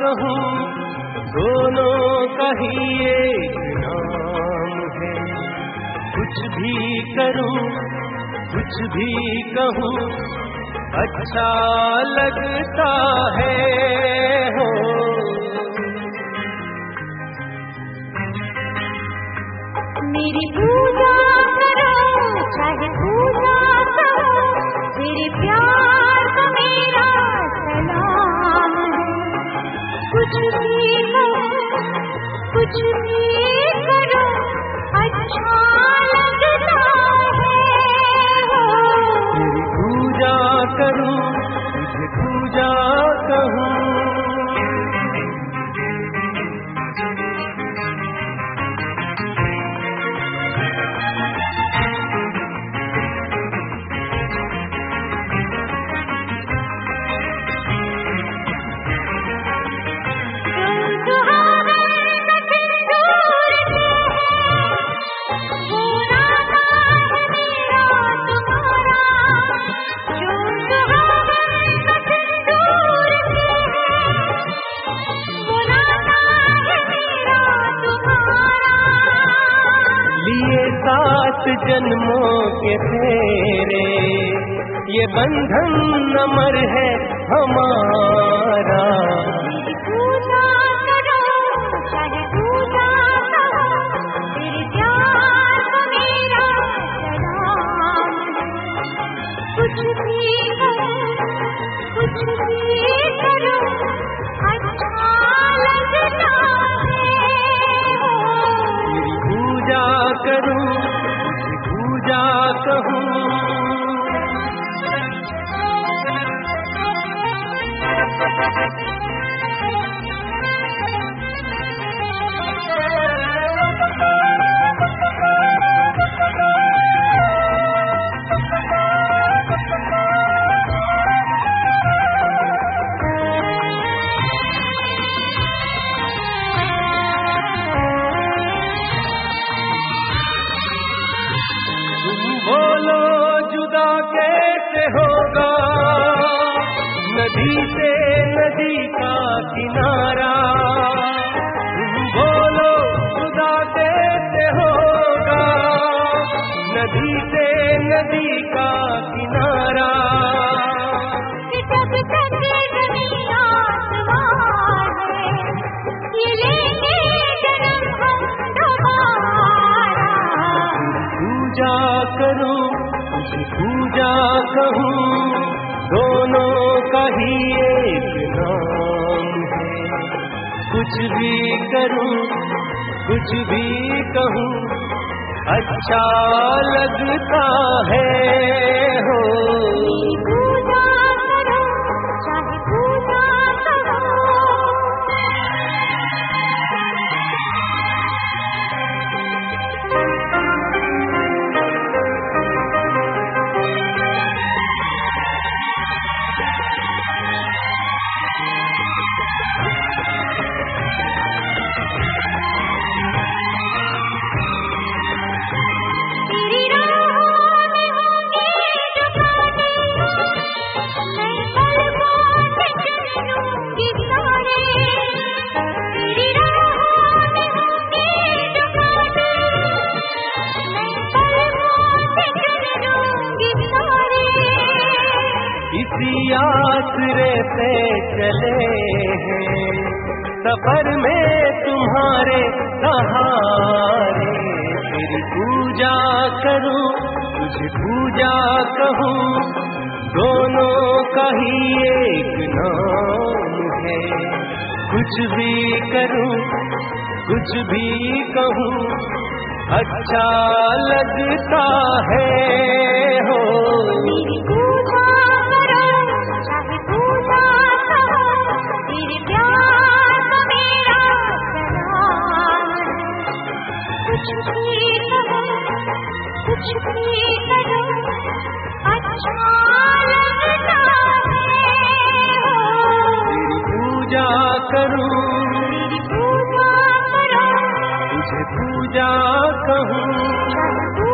कहूँ दोनों का ही एक नाम है। कुछ भी करूँ कुछ भी कहूँ अच्छा लगता है हो। मेरी पूजा करो चाहे पूजा करो, मेरे प्यार का मेरा सलाम है। कुछ भी करो कुछ भी करो अच्छा लगता है हो। तेरी पूजा करूं तुझे पूजा कहूँ। सात जन्मों के तेरे ये बंधन अमर है हमारा। पूजा करो चाहे पूजा करो, तेरे प्यार का मेरा सलाम है। कुछ भी करो कुछ भी करो अच्छा लगता है हो। तेरी पूजा करूं पूजा कहूँ। होगा नदी से नदी का किनारा, बोलो खुदा कैसे होगा नदी से नदी का किनारा। जब तक दुनिया आसमान है ये लेंगे जन्म हम दोबारा। पूजा करूं पूजा कहूँ दोनों का ही एक नाम है। कुछ भी करूँ कुछ भी कहूँ अच्छा लगता है हो। पूजा करो चाहे पूजा करो। इसी आसरे से चले हैं सफर में तुम्हारे सहारे। तेरी पूजा करूं तुझे पूजा कहूँ दोनों का ही एक नाम है। कुछ भी करूं कुछ भी कहूँ अच्छा लगता है हो। पूजा करो चाहे पूजा करो, तेरे प्यार का मेरा सलाम है। कुछ भी करो कुछ भी करो अच्छा लगता है हो। तेरी पूजा करूं तेरी पूजा करो तुझे पूजा कहूँ।